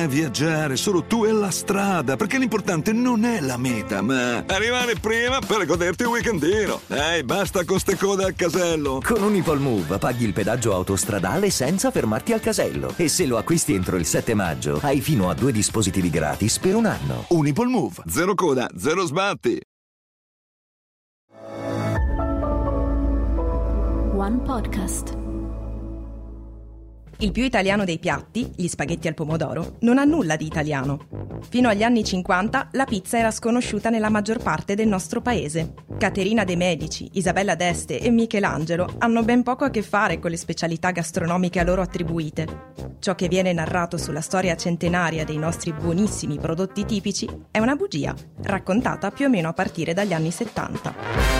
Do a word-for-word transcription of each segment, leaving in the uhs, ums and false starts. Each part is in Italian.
è viaggiare, solo tu e la strada, perché l'importante non è la meta, ma arrivare prima per goderti il weekendino. Ehi, basta con ste code al casello. Con Unipol Move paghi il pedaggio autostradale senza fermarti al casello. E se lo acquisti entro il sette maggio, hai fino a due dispositivi gratis per un anno. Unipol Move, zero coda, zero sbatti. One Podcast. Il più italiano dei piatti, gli spaghetti al pomodoro, non ha nulla di italiano. Fino agli anni cinquanta la pizza era sconosciuta nella maggior parte del nostro paese. Caterina de' Medici, Isabella d'Este e Michelangelo hanno ben poco a che fare con le specialità gastronomiche a loro attribuite. Ciò che viene narrato sulla storia centenaria dei nostri buonissimi prodotti tipici è una bugia, raccontata più o meno a partire dagli anni settanta.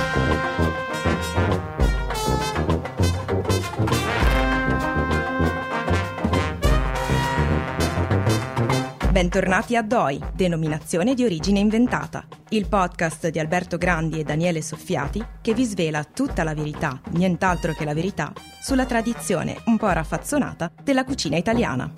Bentornati a D O I, denominazione di origine inventata, il podcast di Alberto Grandi e Daniele Soffiati che vi svela tutta la verità, nient'altro che la verità, sulla tradizione un po' raffazzonata della cucina italiana.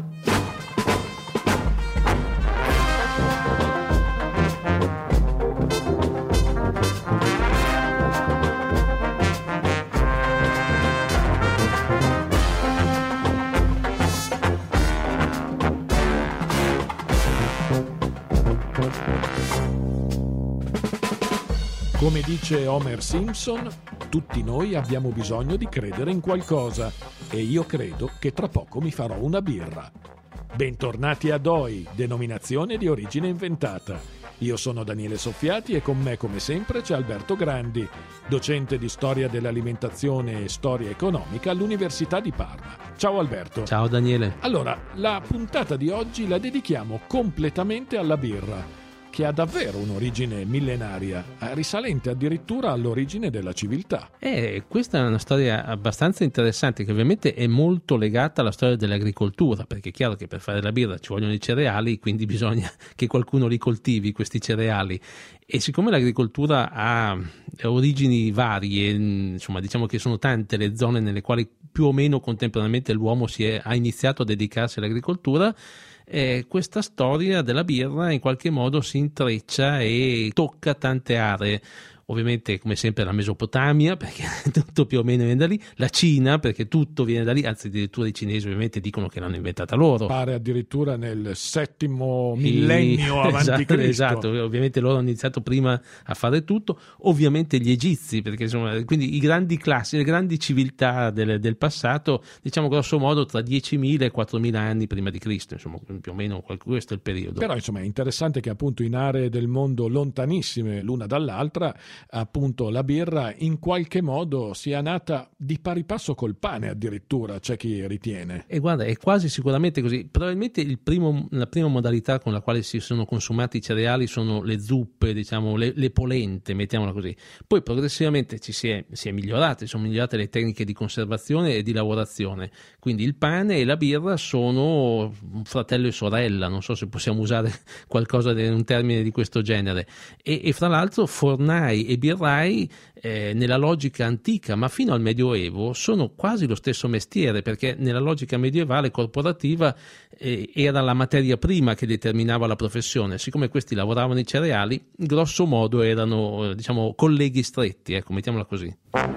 Come dice Homer Simpson, tutti noi abbiamo bisogno di credere in qualcosa e io credo che tra poco mi farò una birra. Bentornati a D O I, denominazione di origine inventata. Io sono Daniele Soffiati e con me come sempre c'è Alberto Grandi, docente di storia dell'alimentazione e storia economica all'Università di Parma. Ciao Alberto. Ciao Daniele. Allora, la puntata di oggi la dedichiamo completamente alla birra, che ha davvero un'origine millenaria, risalente addirittura all'origine della civiltà. E questa è una storia abbastanza interessante, che ovviamente è molto legata alla storia dell'agricoltura, perché è chiaro che per fare la birra ci vogliono i cereali, quindi bisogna che qualcuno li coltivi questi cereali. E siccome l'agricoltura ha origini varie, insomma diciamo che sono tante le zone nelle quali più o meno contemporaneamente l'uomo si è, ha iniziato a dedicarsi all'agricoltura, Eh, questa storia della birra in qualche modo si intreccia e tocca tante aree. Ovviamente, come sempre, la Mesopotamia, perché tutto più o meno viene da lì, la Cina, perché tutto viene da lì, anzi addirittura i cinesi ovviamente dicono che l'hanno inventata loro. Pare addirittura nel settimo millennio e... avanti esatto, Cristo. Esatto, ovviamente loro hanno iniziato prima a fare tutto, ovviamente gli egizi, perché insomma, quindi i grandi classi, le grandi civiltà del, del passato, diciamo grosso modo tra diecimila e quattromila anni prima di Cristo, insomma più o meno questo è il periodo. Però insomma è interessante che appunto in aree del mondo lontanissime l'una dall'altra, appunto la birra in qualche modo sia nata di pari passo col pane, addirittura c'è chi ritiene. E guarda, è quasi sicuramente così. Probabilmente il primo, la prima modalità con la quale si sono consumati i cereali sono le zuppe, diciamo le, le polente, mettiamola così. Poi progressivamente ci si è, si è migliorate, sono migliorate le tecniche di conservazione e di lavorazione, quindi il pane e la birra sono fratello e sorella, non so se possiamo usare qualcosa di un termine di questo genere, e, e fra l'altro fornai e birrai eh, nella logica antica, ma fino al Medioevo, sono quasi lo stesso mestiere, perché nella logica medievale corporativa eh, era la materia prima che determinava la professione. Siccome questi lavoravano i cereali, grosso modo erano, diciamo, colleghi stretti, ecco, mettiamola così.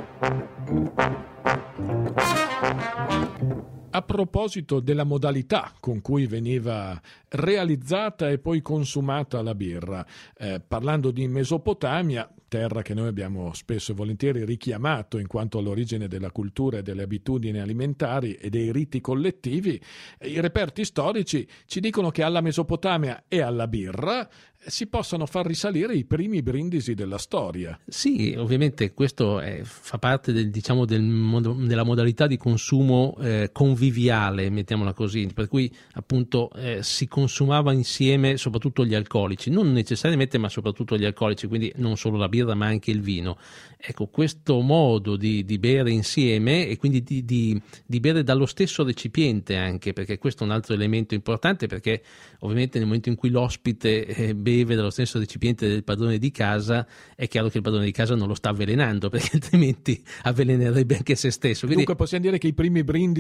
A proposito della modalità con cui veniva realizzata e poi consumata la birra, eh, parlando di Mesopotamia, terra che noi abbiamo spesso e volentieri richiamato in quanto all'origine della cultura e delle abitudini alimentari e dei riti collettivi, i reperti storici ci dicono che alla Mesopotamia e alla birra si possano far risalire i primi brindisi della storia. Sì, ovviamente questo è, fa parte del, diciamo, del, della modalità di consumo eh, conviviale, mettiamola così, per cui appunto eh, si consumava insieme soprattutto gli alcolici, non necessariamente ma soprattutto gli alcolici, quindi non solo la birra ma anche il vino. Ecco, questo modo di, di bere insieme e quindi di, di, di bere dallo stesso recipiente anche, perché questo è un altro elemento importante, perché ovviamente nel momento in cui l'ospite eh, beve dallo stesso recipiente del padrone di casa, è chiaro che il padrone di casa non lo sta avvelenando, perché altrimenti avvelenerebbe anche se stesso. Quindi... Dunque possiamo dire che i primi brindisi, le prime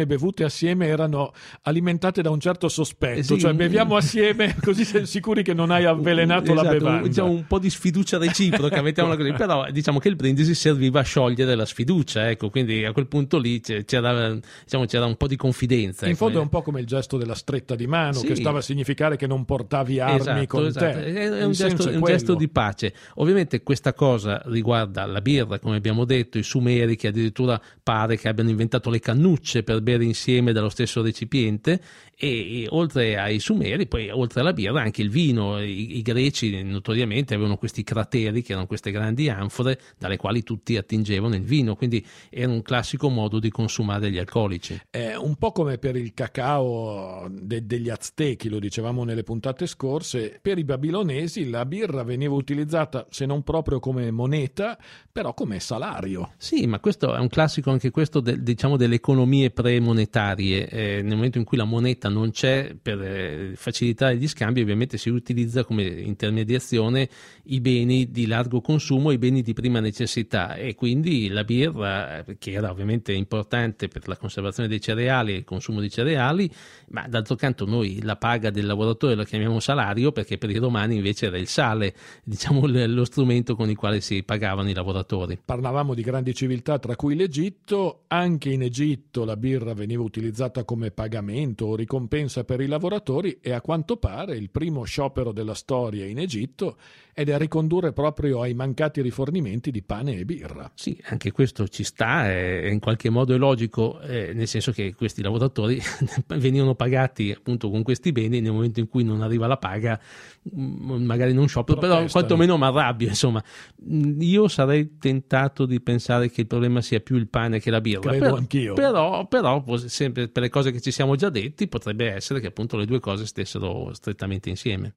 persone bevute assieme erano alimentate da un certo sospetto, Eh sì, cioè un- beviamo assieme così sei sicuri che non hai avvelenato Esatto, la un- bevanda. diciamo un po' di sfiducia reciproca, mettiamola così. Però diciamo che il brindisi serviva a sciogliere la sfiducia, ecco, quindi a quel punto lì c'è- c'era, diciamo, c'era un po' di confidenza. In ecco. fondo è un po' come il gesto della stretta di mano, Sì. che stava a significare che non portavi armi Esatto, con esatto. te. È, è Il un, senso gesto, è è un quello. gesto di pace. Ovviamente questa cosa riguarda la birra, come abbiamo detto, i Sumeri che addirittura pare che abbiano inventato le cannucce per bere insieme dallo stesso recipiente, e, e oltre ai Sumeri, poi oltre alla birra anche il vino. I, i greci notoriamente avevano questi crateri, che erano queste grandi anfore dalle quali tutti attingevano il vino, quindi era un classico modo di consumare gli alcolici. È un po' come per il cacao de- degli Aztechi, lo dicevamo nelle puntate scorse. Per i babilonesi la birra veniva utilizzata, se non proprio come moneta, però come salario. Sì, ma questo è un classico anche questo de- diciamo delle economie premonetarie. Eh, nel momento in cui la moneta non c'è, per eh, facilitare gli scambi ovviamente si utilizza come intermediazione i beni di largo consumo, i beni di prima necessità, e quindi la birra, che era ovviamente importante per la conservazione dei cereali e il consumo di cereali, ma d'altro canto noi la paga del lavoratore la chiamiamo salario, perché per i romani invece era il sale, diciamo, l- lo strumento con il quale si pagavano i lavoratori. Parlavamo di grandi civiltà, tra cui l'Egitto. Anche in Egitto la birra veniva utilizzata come pagamento o ricompensa per i lavoratori, e a quanto pare il primo sciopero della storia in Egitto è da ricondurre proprio ai mancati rifornimenti di pane e birra. Sì, anche questo ci sta, è, in qualche modo è logico, eh, nel senso che questi lavoratori venivano pagati appunto con questi beni. Nel momento in cui non arriva la paga, mh, magari non sciopero, però Protestano. quantomeno mi arrabbio, insomma. Mh, Io sarei tentato di pensare che il problema sia più il pane che la birra. Credo però, anch'io. Però, però pos- sempre per le cose che ci siamo già detti, potrebbe essere che appunto le due cose stessero strettamente insieme.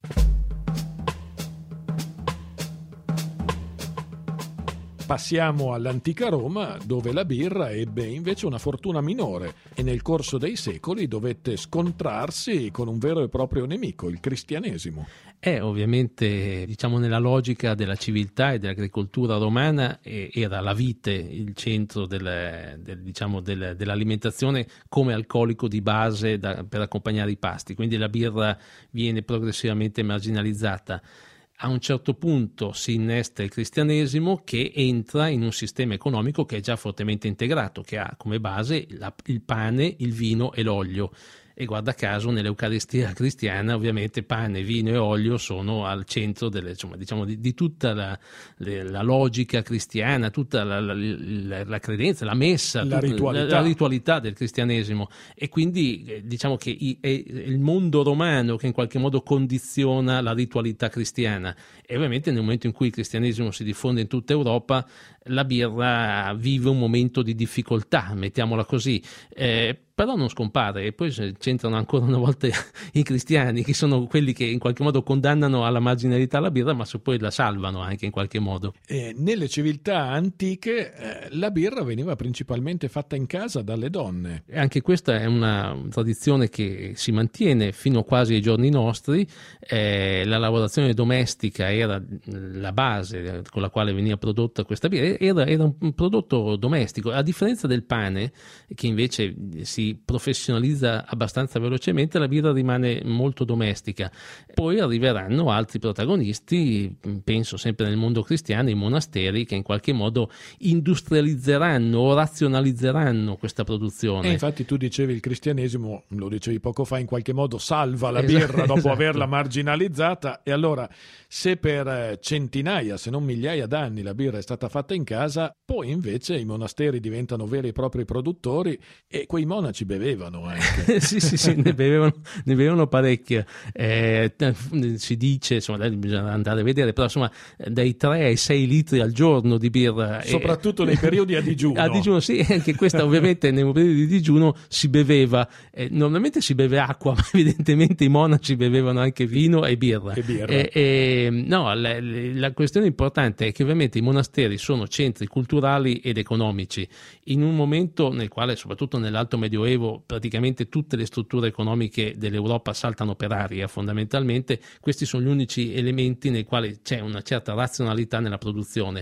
Passiamo all'antica Roma, dove la birra ebbe invece una fortuna minore e nel corso dei secoli dovette scontrarsi con un vero e proprio nemico, il cristianesimo. È ovviamente, diciamo, nella logica della civiltà e dell'agricoltura romana, eh, era la vite il centro del, del, diciamo, del, dell'alimentazione come alcolico di base da, per accompagnare i pasti, quindi la birra viene progressivamente marginalizzata. A un certo punto si innesta il cristianesimo, che entra in un sistema economico che è già fortemente integrato, che ha come base la, il pane, il vino e l'olio. E guarda caso nell'Eucaristia cristiana ovviamente pane, vino e olio sono al centro delle, insomma, diciamo, di, di tutta la, le, la logica cristiana, tutta la, la, la, la credenza, la messa, La tutta, ritualità. la, la ritualità del cristianesimo. E quindi eh, diciamo che i, è il mondo romano che in qualche modo condiziona la ritualità cristiana. E ovviamente nel momento in cui il cristianesimo si diffonde in tutta Europa, la birra vive un momento di difficoltà, mettiamola così. Eh, però non scompare, e poi c'entrano ancora una volta i cristiani, che sono quelli che in qualche modo condannano alla marginalità la birra, ma se poi la salvano anche in qualche modo. E nelle civiltà antiche eh, la birra veniva principalmente fatta in casa dalle donne. E anche questa è una tradizione che si mantiene fino quasi ai giorni nostri. Eh, la lavorazione domestica era la base con la quale veniva prodotta questa birra, era, era un prodotto domestico, a differenza del pane, che invece si professionalizza abbastanza velocemente. La birra rimane molto domestica. Poi arriveranno altri protagonisti, penso sempre nel mondo cristiano, i monasteri, che in qualche modo industrializzeranno o razionalizzeranno questa produzione. E infatti tu dicevi il cristianesimo, lo dicevi poco fa, in qualche modo salva la Esatto, birra dopo esatto. averla marginalizzata, e allora se per centinaia, se non migliaia d'anni la birra è stata fatta in casa, poi invece i monasteri diventano veri e propri produttori, e quei monaci bevevano anche. sì, sì, sì, ne bevevano, ne bevevano parecchio. Eh, si dice, insomma, bisogna andare a vedere, però insomma, dai tre ai sei litri al giorno di birra. Soprattutto nei periodi a digiuno. A digiuno, sì, anche questa ovviamente nei periodi di digiuno si beveva. Eh, normalmente si beve acqua, ma evidentemente i monaci bevevano anche vino e birra. E birra. Eh, eh, no, la, la questione importante è che ovviamente i monasteri sono centri culturali ed economici, in un momento nel quale, soprattutto nell'alto medioevo, praticamente tutte le strutture economiche dell'Europa saltano per aria. Fondamentalmente questi sono gli unici elementi nei quali c'è una certa razionalità nella produzione.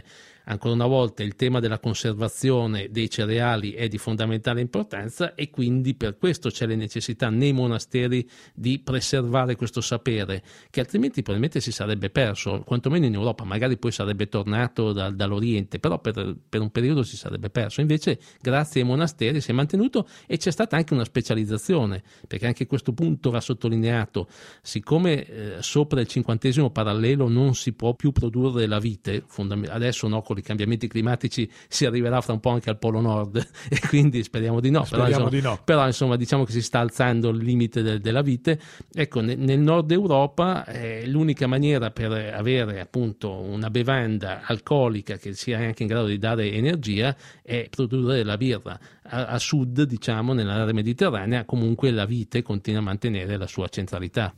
ancora una volta il tema della conservazione dei cereali è di fondamentale importanza e quindi per questo c'è la necessità nei monasteri di preservare questo sapere, che altrimenti probabilmente si sarebbe perso, quantomeno in Europa, magari poi sarebbe tornato da, dall'Oriente, però per, per un periodo si sarebbe perso. Invece grazie ai monasteri si è mantenuto e c'è stata anche una specializzazione, perché anche questo punto va sottolineato. Siccome eh, sopra il cinquantesimo parallelo non si può più produrre la vite, fondament- adesso no, con i cambiamenti climatici si arriverà fra un po' anche al Polo Nord e quindi speriamo di no, speriamo però, insomma, di no. però insomma diciamo che si sta alzando il limite de- della vite. Ecco, ne- nel nord Europa eh, l'unica maniera per avere appunto una bevanda alcolica che sia anche in grado di dare energia è produrre la birra. A, a sud, diciamo, nell'area mediterranea, comunque la vite continua a mantenere la sua centralità.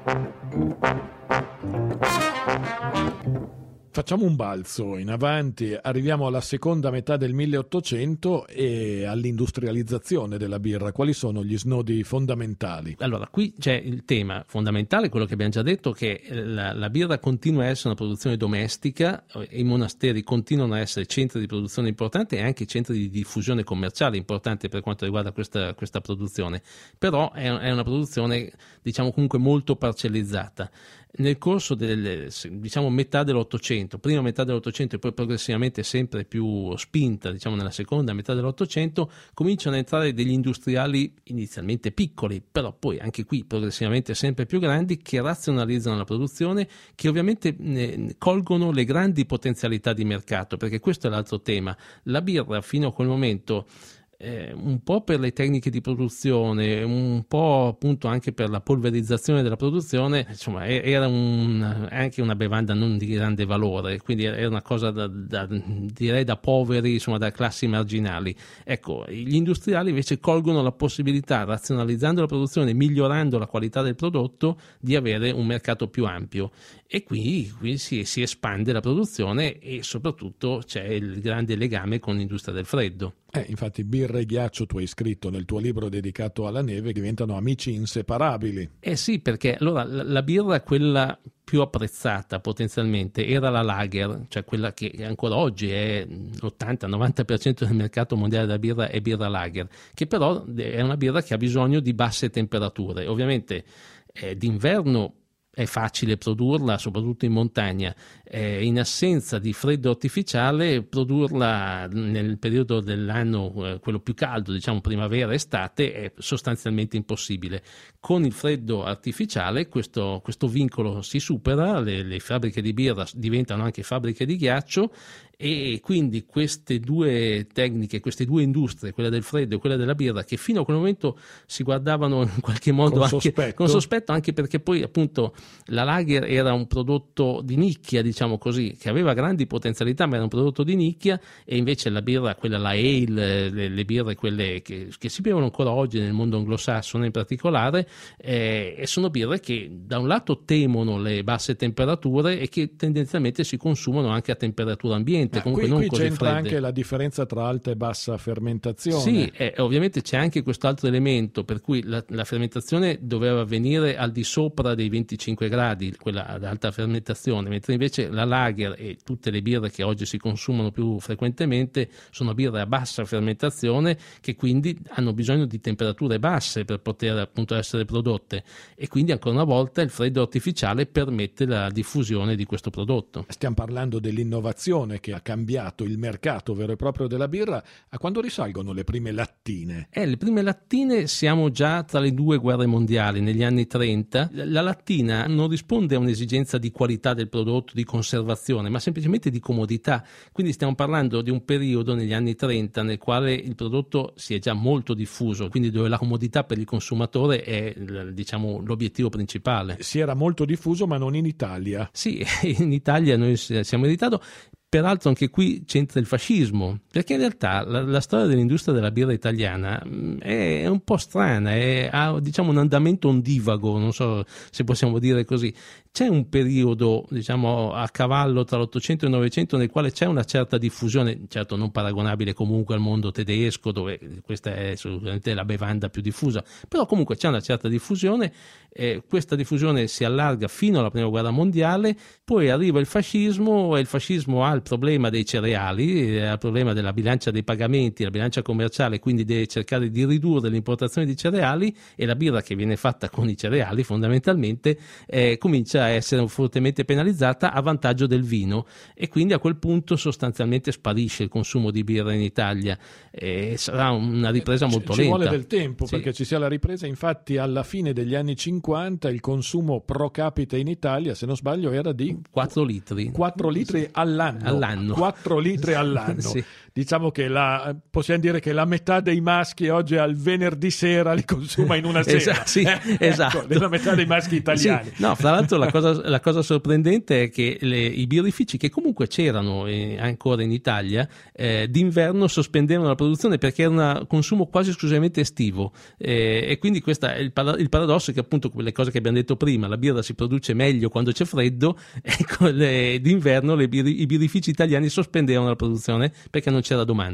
Facciamo un balzo in avanti, arriviamo alla seconda metà del milleottocento e all'industrializzazione della birra. Quali sono gli snodi fondamentali? Allora, qui c'è il tema fondamentale, quello che abbiamo già detto, che la, la birra continua a essere una produzione domestica, i monasteri continuano a essere centri di produzione importanti e anche centri di diffusione commerciale importanti per quanto riguarda questa, questa produzione, però è, è una produzione, diciamo, comunque molto parcellizzata. Nel corso del, diciamo, metà dell'Ottocento, prima metà dell'Ottocento e poi progressivamente sempre più spinta, diciamo, nella seconda metà dell'Ottocento, cominciano a entrare degli industriali inizialmente piccoli, però poi anche qui progressivamente sempre più grandi, che razionalizzano la produzione, che ovviamente ne, colgono le grandi potenzialità di mercato, perché questo è l'altro tema. La birra fino a quel momento, Eh, un po' per le tecniche di produzione, un po' appunto anche per la polverizzazione della produzione, insomma era un, anche una bevanda non di grande valore, quindi era una cosa da, da, direi da poveri, insomma da classi marginali. Ecco, gli industriali invece colgono la possibilità, razionalizzando la produzione, migliorando la qualità del prodotto, di avere un mercato più ampio, e qui, qui si, si espande la produzione e soprattutto c'è il grande legame con l'industria del freddo. Eh, infatti birra e ghiaccio, tu hai scritto nel tuo libro dedicato alla neve, diventano amici inseparabili. Eh sì, perché allora la, la birra, quella più apprezzata potenzialmente, era la lager, cioè quella che ancora oggi è l'ottanta novanta per cento del mercato mondiale della birra è birra lager, che però è una birra che ha bisogno di basse temperature. Ovviamente eh, d'inverno è facile produrla, soprattutto in montagna. Eh, in assenza di freddo artificiale, produrla nel periodo dell'anno, eh, quello più caldo, diciamo primavera, estate, è sostanzialmente impossibile. Con il freddo artificiale questo, questo vincolo si supera, le, le fabbriche di birra diventano anche fabbriche di ghiaccio, e quindi queste due tecniche, queste due industrie, quella del freddo e quella della birra, che fino a quel momento si guardavano in qualche modo con anche sospetto. con sospetto, anche perché poi appunto la lager era un prodotto di nicchia, diciamo così, che aveva grandi potenzialità ma era un prodotto di nicchia, e invece la birra, quella la ale, le, le birre quelle che, che si bevono ancora oggi nel mondo anglosassone in particolare, eh, e sono birre che da un lato temono le basse temperature e che tendenzialmente si consumano anche a temperatura ambiente. Ma comunque qui, non qui così c'entra fredde. anche la differenza tra alta e bassa fermentazione. Sì, eh, ovviamente c'è anche quest'altro elemento, per cui la, la fermentazione doveva avvenire al di sopra dei venticinque gradi, quella ad alta fermentazione, mentre invece la lager e tutte le birre che oggi si consumano più frequentemente sono birre a bassa fermentazione, che quindi hanno bisogno di temperature basse per poter appunto essere prodotte, e quindi ancora una volta il freddo artificiale permette la diffusione di questo prodotto. Stiamo parlando dell'innovazione che ha cambiato il mercato vero e proprio della birra. A quando risalgono le prime lattine? Eh, le prime lattine siamo già tra le due guerre mondiali, negli anni trenta. La lattina non risponde a un'esigenza di qualità del prodotto, di conservazione, ma semplicemente di comodità. Quindi stiamo parlando di un periodo negli anni trenta nel quale il prodotto si è già molto diffuso, quindi dove la comodità per il consumatore è, diciamo, l'obiettivo principale. Si era molto diffuso, ma non in Italia. Sì, in Italia noi siamo in ritardo. Peraltro anche qui c'entra il fascismo, perché in realtà la, la storia dell'industria della birra italiana è, è un po' strana, è, ha diciamo un andamento ondivago, non so se possiamo dire così. C'è un periodo, diciamo, a cavallo tra l'Ottocento e il Novecento nel quale c'è una certa diffusione, certo non paragonabile comunque al mondo tedesco, dove questa è assolutamente la bevanda più diffusa, però comunque c'è una certa diffusione. Eh, questa diffusione si allarga fino alla prima guerra mondiale, poi arriva il fascismo e il fascismo ha il problema dei cereali, ha il problema della bilancia dei pagamenti, la bilancia commerciale, quindi deve cercare di ridurre l'importazione di cereali, e la birra che viene fatta con i cereali fondamentalmente eh, comincia a essere fortemente penalizzata a vantaggio del vino, e quindi a quel punto sostanzialmente sparisce il consumo di birra in Italia. E sarà una ripresa molto ci lenta. Ci vuole del tempo sì. perché ci sia la ripresa. Infatti alla fine degli anni cinquanta il consumo pro capite in Italia, se non sbaglio, era di quattro litri quattro litri sì. all'anno. all'anno quattro litri all'anno. Sì. Diciamo che la, possiamo dire che la metà dei maschi oggi al venerdì sera li consuma in una sera. Esatto, sì, eh, esatto. Ecco, la metà dei maschi italiani. Sì. No, fra l'altro la cosa, la cosa sorprendente è che le, i birrifici, che comunque c'erano eh, ancora in Italia, eh, d'inverno sospendevano la produzione perché era un consumo quasi esclusivamente estivo, eh, e quindi questo è il, para- il paradosso, è che appunto quelle cose che abbiamo detto prima, la birra si produce meglio quando c'è freddo, ecco, le, d'inverno le birri, i birrifici italiani sospendevano la produzione perché non c'era domanda.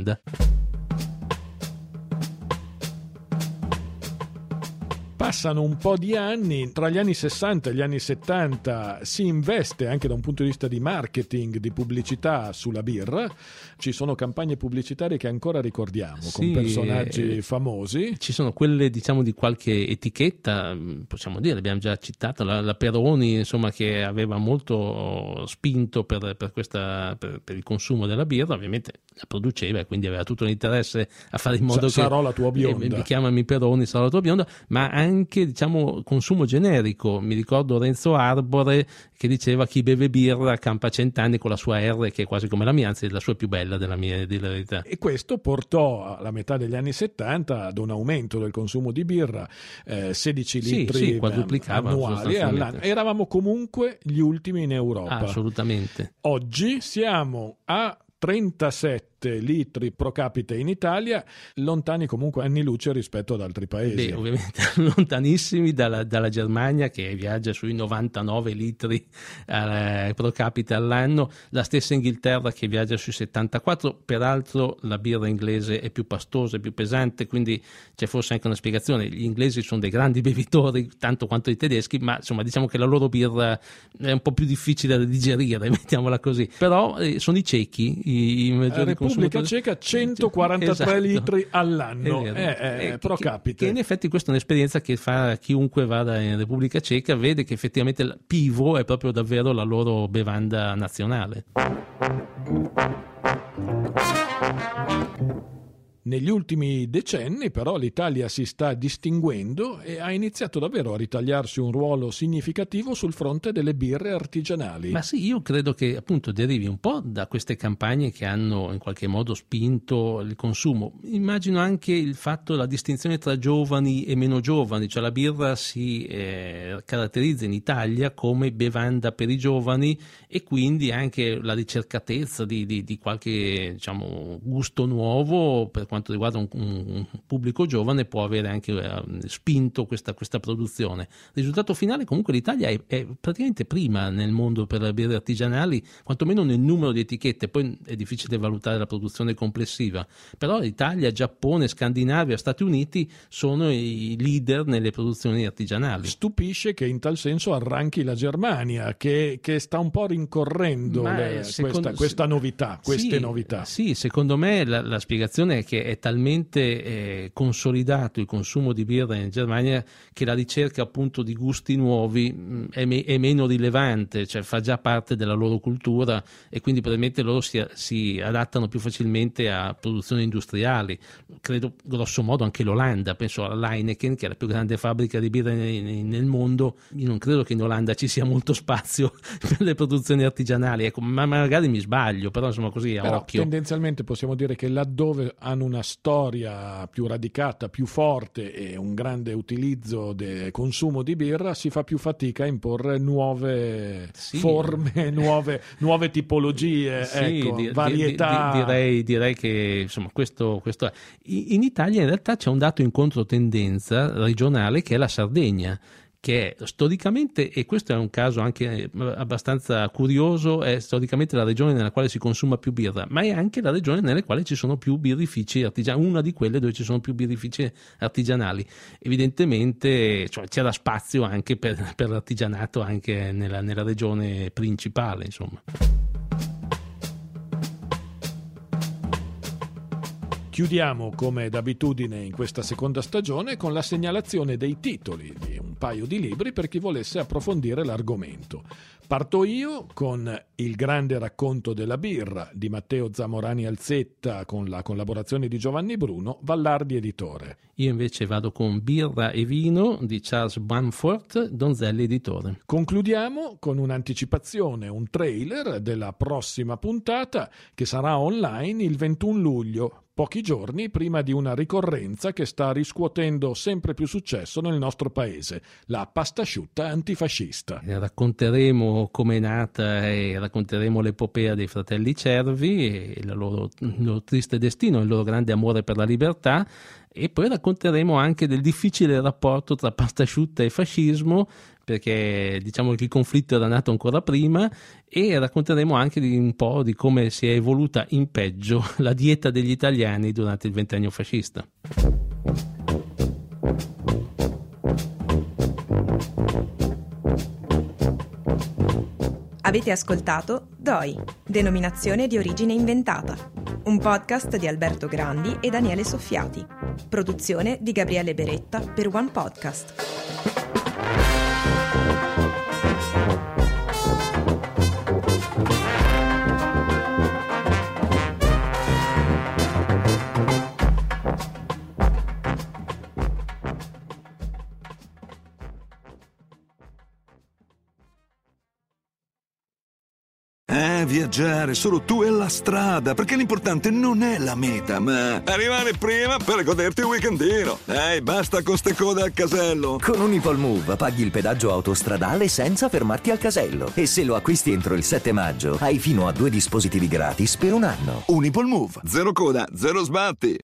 Passano un po' di anni, tra gli anni sessanta e gli anni settanta si investe anche da un punto di vista di marketing, di pubblicità sulla birra. Ci sono campagne pubblicitarie che ancora ricordiamo, sì, con personaggi famosi. Ci sono quelle, diciamo, di qualche etichetta, possiamo dire, abbiamo già citato la, la Peroni, insomma, che aveva molto spinto per, per, questa, per, per il consumo della birra. Ovviamente la produceva e quindi aveva tutto l'interesse a fare in modo Sa- che sarò la tua bionda. Eh, mi chiamami Peroni, sarò la tua bionda, ma anche, diciamo, consumo generico. Mi ricordo Renzo Arbore che diceva: chi beve birra campa cent'anni, con la sua R che è quasi come la mia, anzi la sua è più bella della mia, della verità. E questo portò alla metà degli anni settanta ad un aumento del consumo di birra, eh, sedici Sì, litri sì, quadruplicava annuali sostanzialmente. all'anno. Eravamo comunque gli ultimi in Europa. Ah, assolutamente. Oggi siamo a trentasette litri pro capite in Italia, lontani comunque anni luce rispetto ad altri paesi. Beh, ovviamente lontanissimi dalla, dalla Germania, che viaggia sui novantanove litri eh, pro capite all'anno, la stessa Inghilterra che viaggia sui settantaquattro. Peraltro la birra inglese è più pastosa, è più pesante, quindi c'è forse anche una spiegazione. Gli inglesi sono dei grandi bevitori, tanto quanto i tedeschi, ma insomma diciamo che la loro birra è un po' più difficile da digerire, mettiamola così. Però eh, sono i cechi i, i maggiori consumatori. Repubblica Ceca centoquarantatré Esatto. litri all'anno, È vero. è, è Eh, pro che, capite. che in effetti questa è un'esperienza che fa chiunque vada in Repubblica Ceca, vede che effettivamente il pivo è proprio davvero la loro bevanda nazionale. Negli ultimi decenni però l'Italia si sta distinguendo e ha iniziato davvero a ritagliarsi un ruolo significativo sul fronte delle birre artigianali. Ma sì, io credo che appunto derivi un po' da queste campagne che hanno in qualche modo spinto il consumo. Immagino anche il fatto, la distinzione tra giovani e meno giovani, cioè la birra si eh, caratterizza in Italia come bevanda per i giovani, e quindi anche la ricercatezza di, di, di qualche, diciamo, gusto nuovo per quanto riguarda un, un pubblico giovane può avere anche uh, spinto questa, questa produzione. Il risultato finale comunque l'Italia è, è praticamente prima nel mondo per le birre artigianali, quantomeno nel numero di etichette. Poi è difficile valutare la produzione complessiva, però Italia, Giappone, Scandinavia, Stati Uniti sono i leader nelle produzioni artigianali. Stupisce che in tal senso arranchi la Germania, che, che sta un po' rincorrendo le, secondo, questa, questa novità, queste sì, novità. Sì, secondo me la, la spiegazione è che è talmente eh, consolidato il consumo di birra in Germania che la ricerca appunto di gusti nuovi mh, è, me- è meno rilevante, cioè fa già parte della loro cultura, e quindi probabilmente loro si, si adattano più facilmente a produzioni industriali. Credo grosso modo anche l'Olanda, penso all'Heineken, che è la più grande fabbrica di birra nel, nel mondo. Io non credo che in Olanda ci sia molto spazio per le produzioni artigianali, ecco, ma magari mi sbaglio, però insomma così a però occhio. Tendenzialmente possiamo dire che laddove hanno una storia più radicata, più forte e un grande utilizzo del consumo di birra, si fa più fatica a imporre nuove sì. forme, nuove, nuove tipologie, sì, ecco, di, varietà. Di, di, direi, direi che insomma questo, questo è. In Italia in realtà c'è un dato in controtendenza regionale che è la Sardegna, che è storicamente, e questo è un caso anche abbastanza curioso, è storicamente la regione nella quale si consuma più birra, ma è anche la regione nelle quali ci sono più birrifici artigianali, una di quelle dove ci sono più birrifici artigianali. Evidentemente, cioè, c'era spazio anche per, per l'artigianato anche nella, nella regione principale, insomma. Chiudiamo come d'abitudine in questa seconda stagione con la segnalazione dei titoli di un paio di libri per chi volesse approfondire l'argomento. Parto io con Il grande racconto della birra di Matteo Zamorani Alzetta con la collaborazione di Giovanni Bruno, Vallardi Editore. Io invece vado con Birra e vino di Charles Bamford, Donzelli Editore. Concludiamo con un'anticipazione, un trailer della prossima puntata che sarà online il ventuno luglio, pochi giorni prima di una ricorrenza che sta riscuotendo sempre più successo nel nostro paese, la pastasciutta antifascista. Racconteremo come è nata e racconteremo l'epopea dei fratelli Cervi e il loro, il loro triste destino, il loro grande amore per la libertà, e poi racconteremo anche del difficile rapporto tra pastasciutta e fascismo, perché diciamo che il conflitto era nato ancora prima, e racconteremo anche di un po' di come si è evoluta in peggio la dieta degli italiani durante il ventennio fascista. Avete ascoltato D O I, denominazione di origine inventata, un podcast di Alberto Grandi e Daniele Soffiati, produzione di Gabriele Beretta per One Podcast. Eh, viaggiare, solo tu e la strada, perché l'importante non è la meta, ma arrivare prima per goderti il weekendino. Ehi, basta con ste code al casello. Con Unipol Move paghi il pedaggio autostradale senza fermarti al casello. E se lo acquisti entro il sette maggio, hai fino a due dispositivi gratis per un anno. Unipol Move, zero coda, zero sbatti.